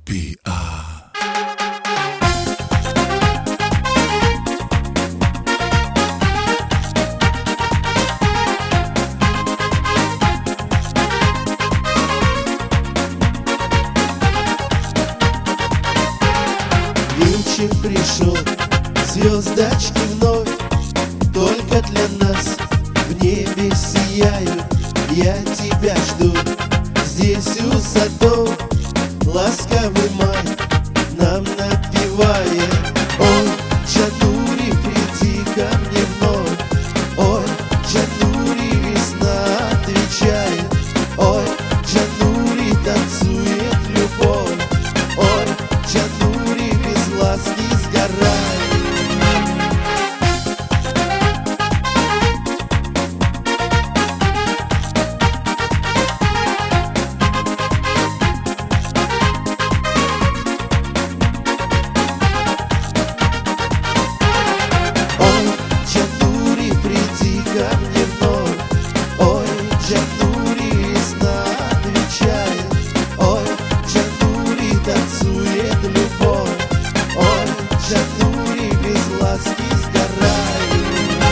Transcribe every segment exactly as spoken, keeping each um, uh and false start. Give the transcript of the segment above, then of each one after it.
пи ар. Вечер пришел, звездочки вновь только для нас в небе сияют. Я тебя жду здесь у садов, ласковый май нам напевает. Ой, Джанури, приди ко мне вновь. Ой, Джанури, весна отвечает. Ой, Джанури, танцует любовь. Ой, Джанури, без ласки сгорает. Танцует любовь, ой, Джанури, без ласки сгорает.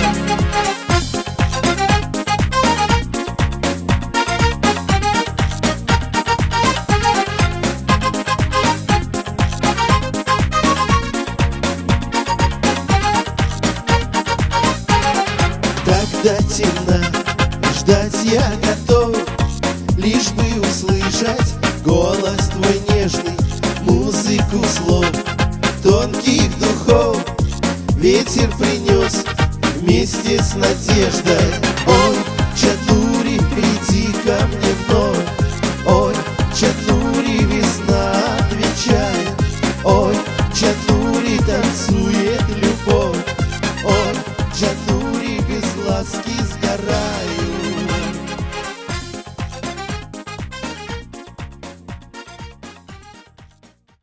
Когда темно, ждать я готов, лишь бы услышать голос твой нежный, музыку слов, тонких духов. Ветер принес вместе с надеждой. Ой, Джанури, приди ко мне вновь. Ой, Джанури, весна отвечает. Ой, Джанури, танцует любовь. Ой, Джанури, без ласки